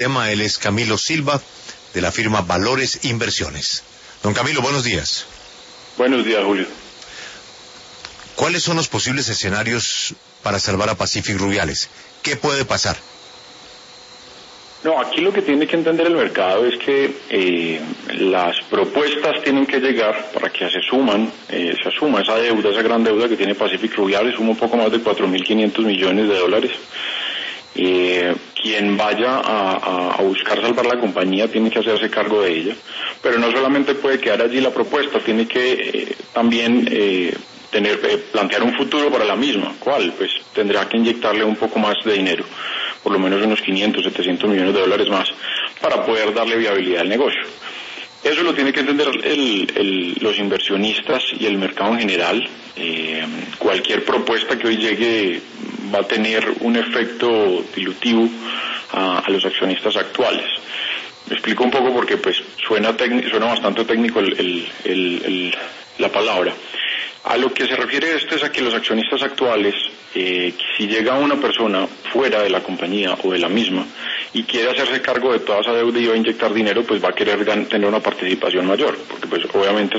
tema. Él es Camilo Silva, de la firma Valores Inversiones. Don Camilo, buenos días. Buenos días, Julio. ¿Cuáles son los posibles escenarios para salvar a Pacific Rubiales? ¿Qué puede pasar? No, aquí lo que tiene que entender el mercado es que las propuestas tienen que llegar para que se asuma esa deuda, esa gran deuda que tiene Pacific Rubiales, suma un poco más de 4.500 millones de dólares. Quien vaya a buscar salvar la compañía tiene que hacerse cargo de ella, pero no solamente puede quedar allí la propuesta, tiene que también plantear un futuro para la misma. ¿Cuál? Pues tendrá que inyectarle un poco más de dinero, por lo menos unos 500, 700 millones de dólares más, para poder darle viabilidad al negocio. Eso lo tiene que entender los inversionistas y el mercado en general. Cualquier propuesta que hoy llegue va a tener un efecto dilutivo a los accionistas actuales. Me explico un poco porque pues suena bastante técnico la palabra. A lo que se refiere esto es a que los accionistas actuales, si llega una persona fuera de la compañía o de la misma y quiere hacerse cargo de toda esa deuda y va a inyectar dinero, pues va a querer tener una participación mayor, porque pues obviamente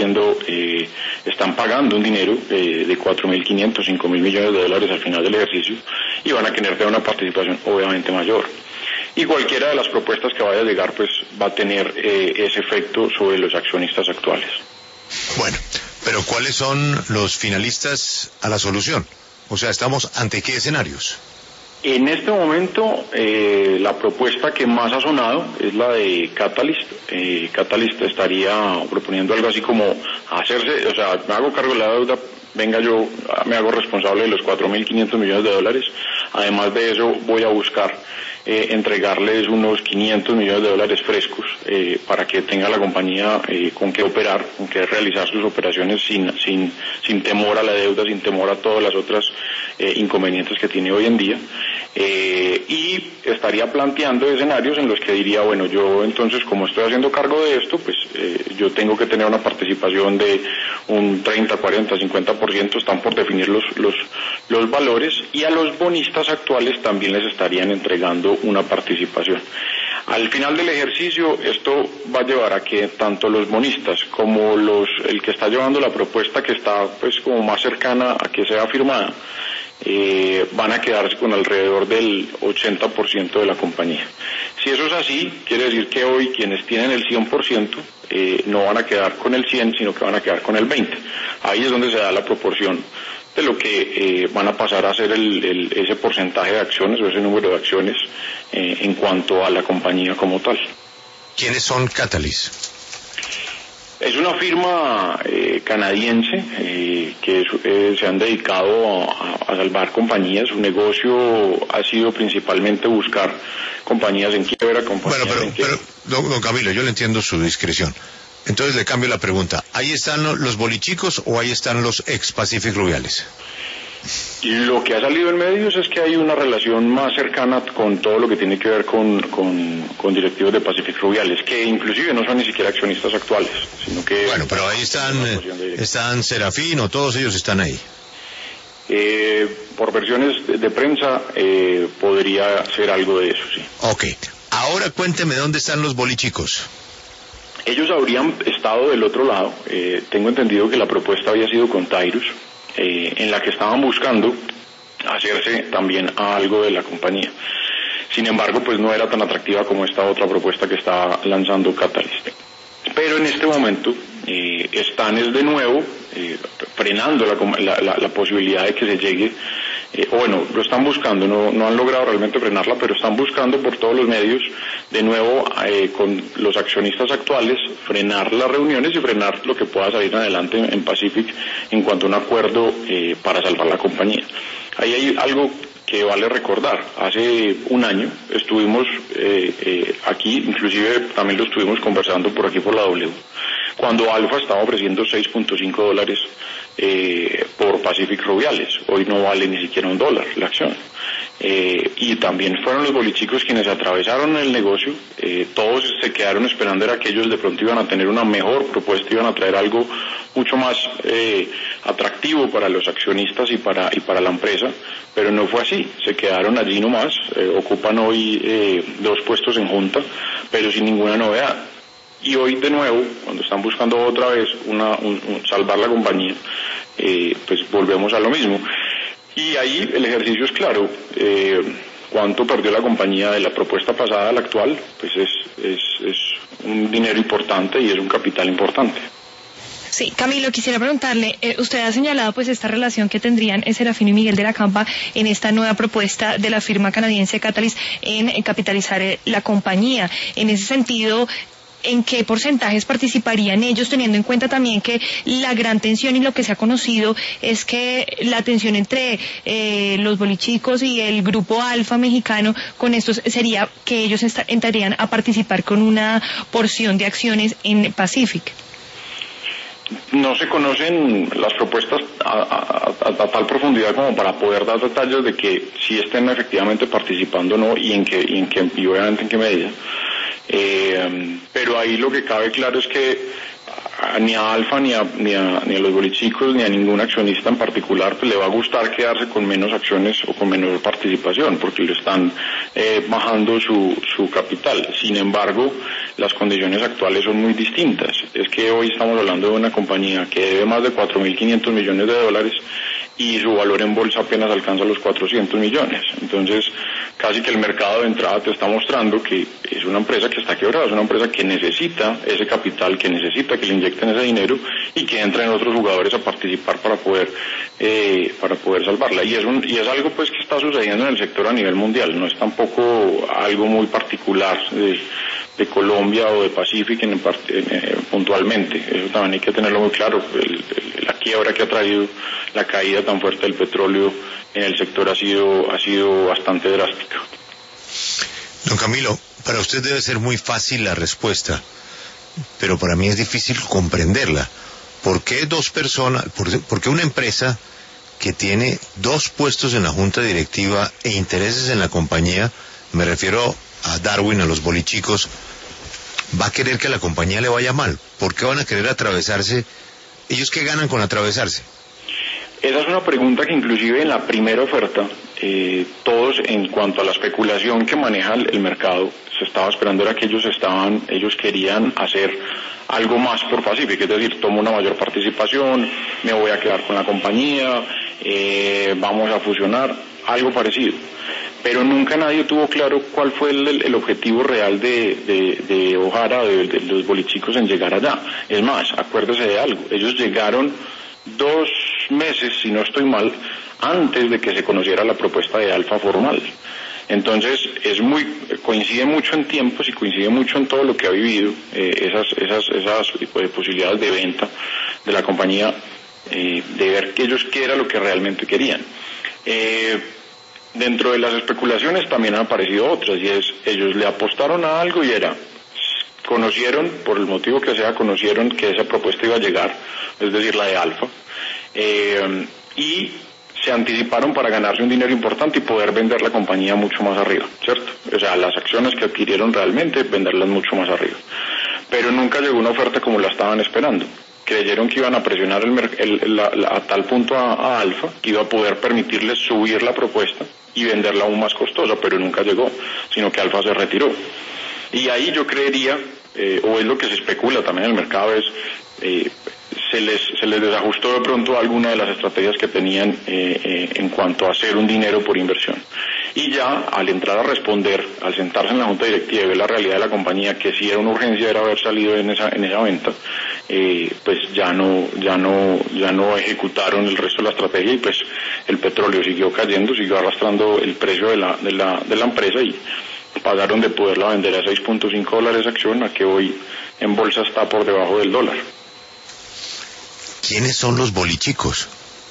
están pagando un dinero de 4.500, 5.000 millones de dólares al final del ejercicio y van a querer tener una participación obviamente mayor. Y cualquiera de las propuestas que vaya a llegar pues va a tener ese efecto sobre los accionistas actuales. Bueno, pero ¿cuáles son los finalistas a la solución? O sea, ¿estamos ante qué escenarios? En este momento, la propuesta que más ha sonado es la de Catalyst. Catalyst estaría proponiendo algo así como me hago cargo de la deuda, yo me hago responsable de los 4.500 millones de dólares. Además de eso, voy a buscar entregarles unos 500 millones de dólares frescos para que tenga la compañía con qué operar, con qué realizar sus operaciones sin temor a la deuda, sin temor a todas las otras inconvenientes que tiene hoy en día. Y estaría planteando escenarios en los que diría, bueno, yo entonces como estoy haciendo cargo de esto, pues yo tengo que tener una participación de un 30, 40, 50%, están por definir los valores, y a los bonistas actuales también les estarían entregando una participación. Al final del ejercicio, esto va a llevar a que tanto los bonistas como el que está llevando la propuesta, que está pues como más cercana a que sea firmada, van a quedarse con alrededor del 80% de la compañía. Si eso es así, quiere decir que hoy quienes tienen el 100% no van a quedar con el 100, sino que van a quedar con el 20%. Ahí es donde se da la proporción de lo que van a pasar a ser ese porcentaje de acciones o ese número de acciones en cuanto a la compañía como tal. ¿Quiénes son Catalyst? Es una firma canadiense que se han dedicado a salvar compañías. Su negocio ha sido principalmente buscar compañías en quiebra. Pero don Camilo, yo le entiendo su discreción. Entonces le cambio la pregunta. ¿Ahí están los bolichicos o ahí están los ex Pacific Rubiales? Lo que ha salido en medios es que hay una relación más cercana con todo lo que tiene que ver con directivos de Pacific Rubiales, que inclusive no son ni siquiera accionistas actuales, sino que... Bueno, pero ahí están Serafín, o todos ellos están ahí. Por versiones de prensa podría ser algo de eso, sí. Ok. Ahora cuénteme dónde están los bolichicos. Ellos habrían estado del otro lado. Tengo entendido que la propuesta había sido con Tyrus, en la que estaban buscando hacerse también a algo de la compañía. Sin embargo, pues no era tan atractiva como esta otra propuesta que está lanzando Catalyst. Pero en este momento están de nuevo frenando la posibilidad de que se llegue, lo están buscando, no han logrado realmente frenarla, pero están buscando por todos los medios, de nuevo con los accionistas actuales, frenar las reuniones y frenar lo que pueda salir adelante en Pacific en cuanto a un acuerdo para salvar la compañía. Ahí hay algo que vale recordar. Hace un año estuvimos aquí, inclusive también lo estuvimos conversando por aquí por la W, cuando Alfa estaba ofreciendo $6.5 por Pacific Rubiales. Hoy no vale ni siquiera $1 la acción. Y también fueron los bolichicos quienes atravesaron el negocio. Todos se quedaron esperando era que ellos de pronto iban a tener una mejor propuesta, iban a traer algo mucho más atractivo para los accionistas y para la empresa, pero no fue así, se quedaron allí nomás, ocupan hoy 2 puestos en junta, pero sin ninguna novedad. Y hoy de nuevo, cuando están buscando otra vez salvar la compañía, pues volvemos a lo mismo. Y ahí el ejercicio es claro, cuánto perdió la compañía de la propuesta pasada a la actual, pues es un dinero importante y es un capital importante. Sí, Camilo, quisiera preguntarle, usted ha señalado pues esta relación que tendrían Serafino y Miguel de la Campa en esta nueva propuesta de la firma canadiense Catalyst en capitalizar la compañía. En ese sentido, ¿en qué porcentajes participarían ellos, teniendo en cuenta también que la gran tensión y lo que se ha conocido es que la tensión entre los bolichicos y el grupo Alfa mexicano con estos sería que ellos entrarían a participar con una porción de acciones en Pacific? No se conocen las propuestas a tal profundidad como para poder dar detalles de que si estén efectivamente participando o no y obviamente en qué medida. Pero ahí lo que cabe claro es que ni a Alfa ni a los bolichicos ni a ningún accionista en particular pues le va a gustar quedarse con menos acciones o con menor participación porque le están bajando su capital. Sin embargo, las condiciones actuales son muy distintas. Es que hoy estamos hablando de una compañía que debe más de 4.500 millones de dólares y su valor en bolsa apenas alcanza los 400 millones. Entonces, casi que el mercado de entrada te está mostrando que es una empresa que está quebrada, es una empresa que necesita ese capital, que necesita que le inyecten ese dinero y que entren otros jugadores a participar para poder salvarla. Y es algo pues que está sucediendo en el sector a nivel mundial, no es tampoco algo muy particular de Colombia o de Pacific puntualmente. Eso también hay que tenerlo muy claro. La quiebra que ha traído la caída tan fuerte del petróleo en el sector ha sido bastante drástica. Don Camilo, para usted debe ser muy fácil la respuesta, pero para mí es difícil comprenderla. ¿Por qué por qué una empresa que tiene 2 puestos en la junta directiva e intereses en la compañía, me refiero a Darwin, a los bolichicos, va a querer que a la compañía le vaya mal? ¿Por qué van a querer atravesarse? ¿Ellos qué ganan con atravesarse? Esa es una pregunta que inclusive en la primera oferta, todos en cuanto a la especulación que maneja el mercado, se estaba esperando era que ellos querían hacer algo más por Pacific, es decir, tomo una mayor participación, me voy a quedar con la compañía, vamos a fusionar, algo parecido. Pero nunca nadie tuvo claro cuál fue el objetivo real de O'Hara, de los bolichicos en llegar allá. Es más, acuérdese de algo, ellos llegaron 2 meses, si no estoy mal, antes de que se conociera la propuesta de Alfa formal. Entonces, coincide mucho en tiempos y coincide mucho en todo lo que ha vivido, esas posibilidades de venta de la compañía, de ver que ellos qué era lo que realmente querían. Dentro de las especulaciones también han aparecido otras, y ellos le apostaron a algo y conocieron, por el motivo que sea, conocieron que esa propuesta iba a llegar, es decir, la de Alfa, y se anticiparon para ganarse un dinero importante y poder vender la compañía mucho más arriba, ¿cierto? O sea, las acciones que adquirieron realmente, venderlas mucho más arriba. Pero nunca llegó una oferta como la estaban esperando. Creyeron que iban a presionar a tal punto a Alfa, que iba a poder permitirles subir la propuesta y venderla aún más costosa, pero nunca llegó, sino que Alfa se retiró. Y ahí yo creería, o es lo que se especula también en el mercado, se les desajustó de pronto alguna de las estrategias que tenían en cuanto a hacer un dinero por inversión. Y ya al entrar a responder, al sentarse en la junta directiva y ver la realidad de la compañía, que si era una urgencia era haber salido en esa venta, pues ya no ejecutaron el resto de la estrategia y pues el petróleo siguió cayendo, siguió arrastrando el precio de la empresa y pagaron de poderla vender a $6.5 acción, a que hoy en bolsa está por debajo del dólar. ¿Quiénes son los bolichicos?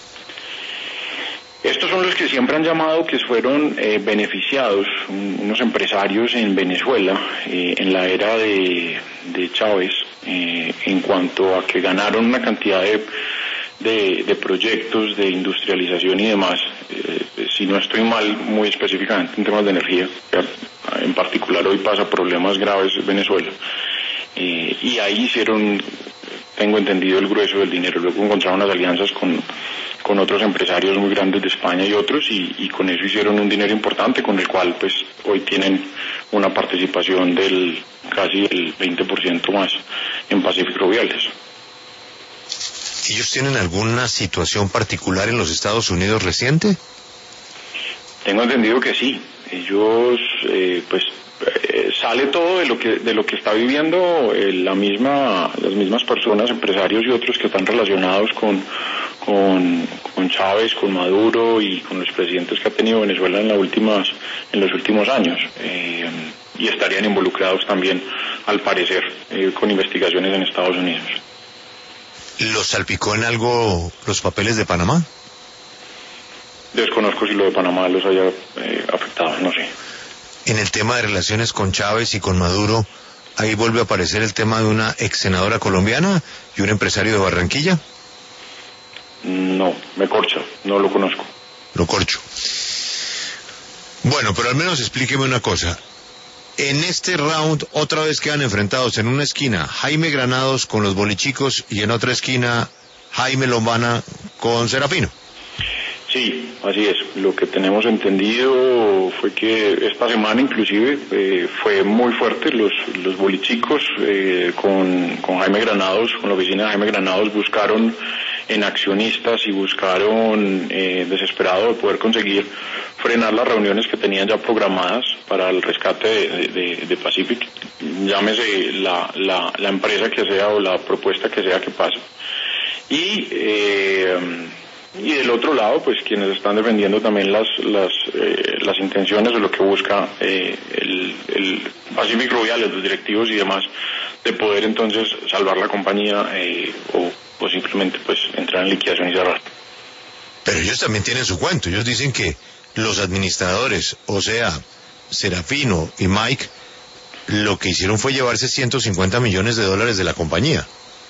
Estos son los que siempre han llamado que fueron beneficiados, unos empresarios en Venezuela en la era de Chávez, en cuanto a que ganaron una cantidad de proyectos de industrialización y demás, si no estoy mal, muy específicamente en temas de energía, en particular hoy pasa problemas graves en Venezuela, y ahí hicieron tengo entendido, el grueso del dinero. Luego encontraron unas alianzas con otros empresarios muy grandes de España y otros, y con eso hicieron un dinero importante, con el cual pues hoy tienen una participación del casi el 20% más en Pacific Rubiales. ¿Ellos tienen alguna situación particular en los Estados Unidos reciente? Tengo entendido que sí. Ellos sale todo de lo que está viviendo las mismas personas, empresarios y otros que están relacionados con Chávez, con Maduro y con los presidentes que ha tenido Venezuela en los últimos años, y estarían involucrados también, al parecer, con investigaciones en Estados Unidos. ¿Los salpicó en algo los papeles de Panamá? Desconozco si lo de Panamá los haya afectado, no sé. En el tema de relaciones con Chávez y con Maduro, ahí vuelve a aparecer el tema de una ex senadora colombiana y un empresario de Barranquilla. No, me corcha, no lo conozco. Lo corcho. Bueno, pero al menos explíqueme una cosa. En este round otra vez quedan enfrentados en una esquina Jaime Granados con los bolichicos y en otra esquina Jaime Lombana con Serafino. Sí, así es. Lo que tenemos entendido fue que esta semana inclusive fue muy fuerte. Los bolichicos con Jaime Granados, con la oficina de Jaime Granados, buscaron en accionistas y buscaron desesperado de poder conseguir frenar las reuniones que tenían ya programadas para el rescate de Pacific, llámese la empresa que sea o la propuesta que sea que pase. Y del otro lado, pues quienes están defendiendo también las intenciones de lo que busca el Pacific Rubiales, los directivos y demás, de poder entonces salvar la compañía o simplemente pues entrar en liquidación y cerrar. Pero ellos también tienen su cuento. Ellos dicen que los administradores, o sea, Serafino y Mike, lo que hicieron fue llevarse $150 millones de la compañía.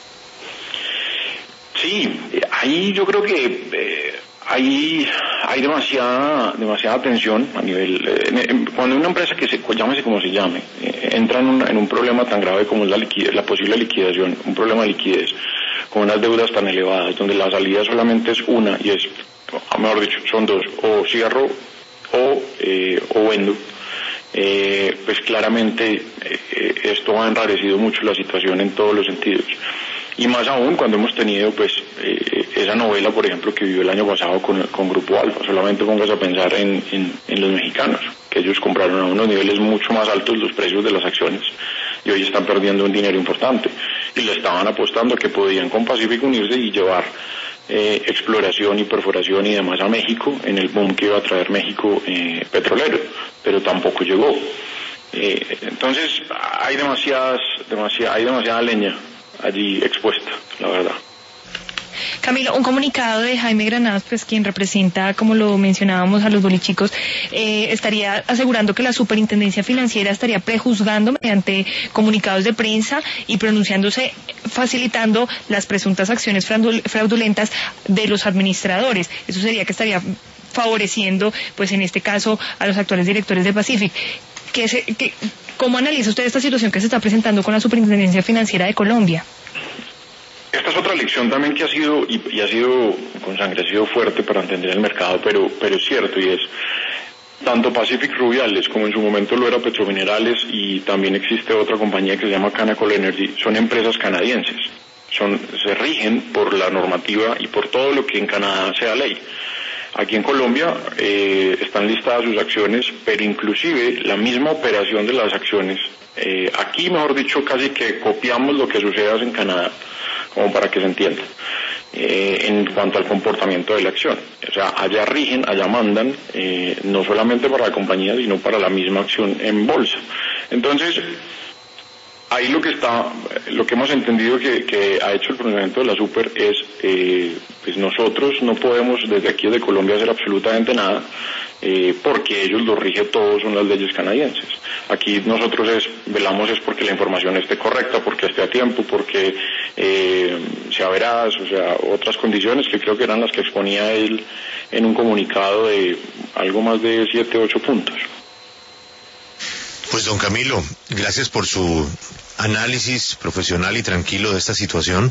Sí, ahí yo creo que hay demasiada tensión a nivel, cuando una empresa que llámese como se llame, entra en un problema tan grave como es la posible liquidación, un problema de liquidez, con unas deudas tan elevadas, donde la salida solamente es una, y es, mejor dicho, son dos, o cierro o vendo, pues claramente esto ha enrarecido mucho la situación en todos los sentidos. Y más aún cuando hemos tenido pues esa novela, por ejemplo, que vivió el año pasado con Grupo Alfa. Solamente pongas a pensar en los mexicanos, que ellos compraron a unos niveles mucho más altos los precios de las acciones y hoy están perdiendo un dinero importante, y le estaban apostando a que podían con Pacific unirse y llevar exploración y perforación y demás a México en el boom que iba a traer México petrolero, pero tampoco llegó. Entonces hay demasiada leña allí expuesta, la verdad. Camilo, un comunicado de Jaime Granados, pues quien representa, como lo mencionábamos, a los bolichicos, estaría asegurando que la Superintendencia Financiera estaría prejuzgando mediante comunicados de prensa y pronunciándose, facilitando las presuntas acciones fraudulentas de los administradores. Eso sería que estaría favoreciendo, pues en este caso, a los actuales directores de Pacific. ¿Cómo analiza usted esta situación que se está presentando con la Superintendencia Financiera de Colombia? Esta es otra lección también que ha sido, y ha sido con sangre, ha sido fuerte para entender el mercado, pero es cierto, y es, tanto Pacific Rubiales como en su momento lo era Petrominerales, y también existe otra compañía que se llama Canacol Energy, son empresas canadienses, se rigen por la normativa y por todo lo que en Canadá sea ley. Aquí en Colombia están listadas sus acciones, pero inclusive la misma operación de las acciones, aquí mejor dicho casi que copiamos lo que sucede en Canadá, como para que se entienda, en cuanto al comportamiento de la acción. O sea, allá rigen, allá mandan, no solamente para la compañía, sino para la misma acción en bolsa. Entonces, ahí lo que hemos entendido que ha hecho el pronunciamiento de la Super es, pues nosotros no podemos desde aquí desde Colombia hacer absolutamente nada, porque ellos lo rigen todo, son las leyes canadienses. Aquí nosotros velamos porque la información esté correcta, porque esté a tiempo, porque sea veraz, o sea, otras condiciones que creo que eran las que exponía él en un comunicado de algo más de 7 u 8 puntos. Pues don Camilo, gracias por su análisis profesional y tranquilo de esta situación,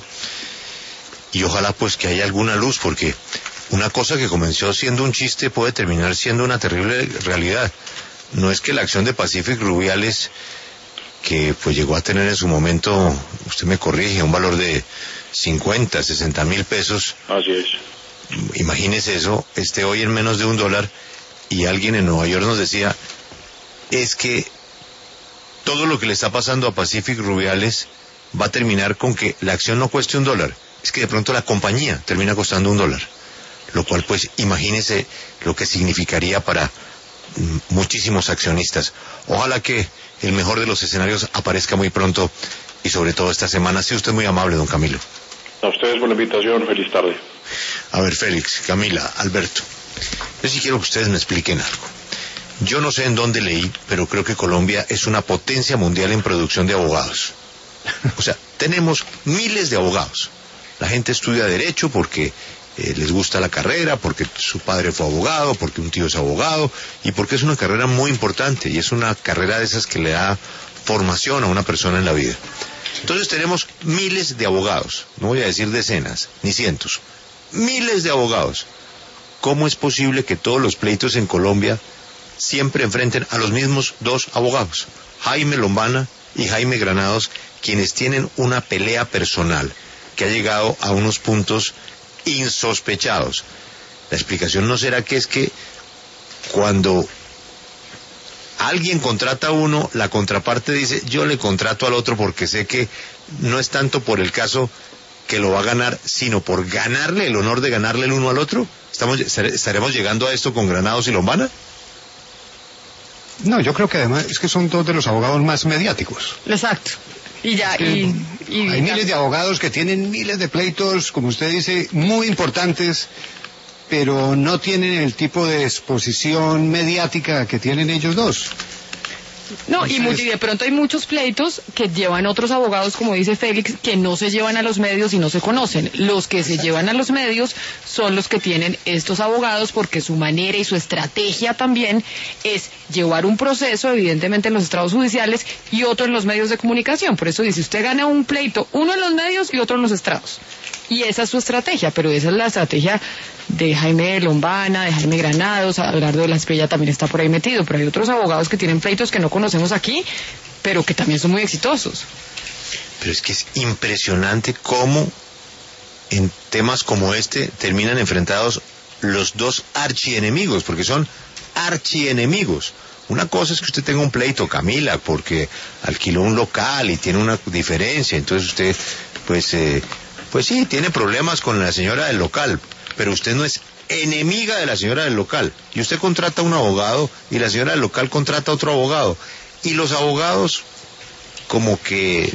y ojalá pues que haya alguna luz, porque una cosa que comenzó siendo un chiste puede terminar siendo una terrible realidad. No es que la acción de Pacific Rubiales, que pues llegó a tener en su momento, usted me corrige, un valor de 50, 60 mil pesos. Así es. Imagínese eso, hoy en menos de $1, y alguien en Nueva York nos decía, es que todo lo que le está pasando a Pacific Rubiales va a terminar con que la acción no cueste $1, es que de pronto la compañía termina costando $1, lo cual pues imagínese lo que significaría para muchísimos accionistas. Ojalá que el mejor de los escenarios aparezca muy pronto, y sobre todo esta semana. Sea usted muy amable, don Camilo. A ustedes por la invitación, feliz tarde. A ver, Félix, Camila, Alberto, yo sí quiero que ustedes me expliquen algo. Yo no sé en dónde leí, pero creo que Colombia es una potencia mundial en producción de abogados. O sea, tenemos miles de abogados. La gente estudia Derecho porque les gusta la carrera, porque su padre fue abogado, porque un tío es abogado, y porque es una carrera muy importante, y es una carrera de esas que le da formación a una persona en la vida. Entonces tenemos miles de abogados, no voy a decir decenas, ni cientos, miles de abogados. ¿Cómo es posible que todos los pleitos en Colombia siempre enfrenten a los mismos dos abogados, Jaime Lombana y Jaime Granados, quienes tienen una pelea personal que ha llegado a unos puntos insospechados? La explicación no será que es que cuando alguien contrata a uno, la contraparte dice, yo le contrato al otro porque sé que no es tanto por el caso que lo va a ganar, sino por ganarle el honor de ganarle el uno al otro. ¿Estaremos llegando a esto con Granados y Lombana? No, yo creo que además es que son dos de los abogados más mediáticos. Exacto. Y ya, hay miles de abogados que tienen miles de pleitos, como usted dice, muy importantes, pero no tienen el tipo de exposición mediática que tienen ellos dos. No, y de pronto hay muchos pleitos que llevan otros abogados, como dice Félix, que no se llevan a los medios y no se conocen. Los que se llevan a los medios son los que tienen estos abogados, porque su manera y su estrategia también es llevar un proceso, evidentemente en los estrados judiciales, y otro en los medios de comunicación. Por eso dice, usted gana un pleito, uno en los medios y otro en los estrados. Y esa es su estrategia, pero esa es la estrategia de Jaime Lombana, de Jaime Granados. Abelardo de la Espriella también está por ahí metido, pero hay otros abogados que tienen pleitos que no conocemos aquí, pero que también son muy exitosos. Pero es que es impresionante cómo en temas como este terminan enfrentados los dos archienemigos, porque son archienemigos. Una cosa es que usted tenga un pleito, Camila, porque alquiló un local y tiene una diferencia, entonces usted pues sí, tiene problemas con la señora del local, pero usted no es enemiga de la señora del local. Y usted contrata a un abogado y la señora del local contrata a otro abogado. Y los abogados como que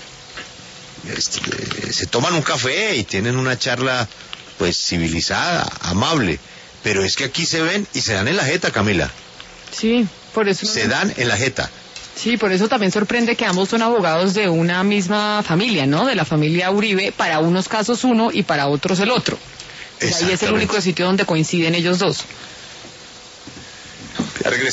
se toman un café y tienen una charla pues civilizada, amable. Pero es que aquí se ven y se dan en la jeta, Camila. Sí, por eso. Se dan en la jeta. Sí, por eso también sorprende que ambos son abogados de una misma familia, ¿no? De la familia Uribe, para unos casos uno y para otros el otro. Ahí es el único sitio donde coinciden ellos dos.